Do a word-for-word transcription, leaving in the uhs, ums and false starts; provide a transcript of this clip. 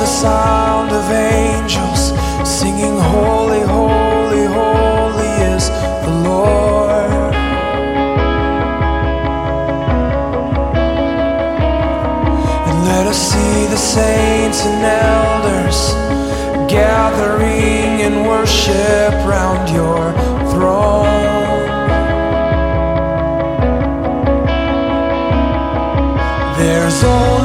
sound of angels singing, holy, holy, holy is the Lord. And let us see the saints and elders gathering in worship round your throne. There's only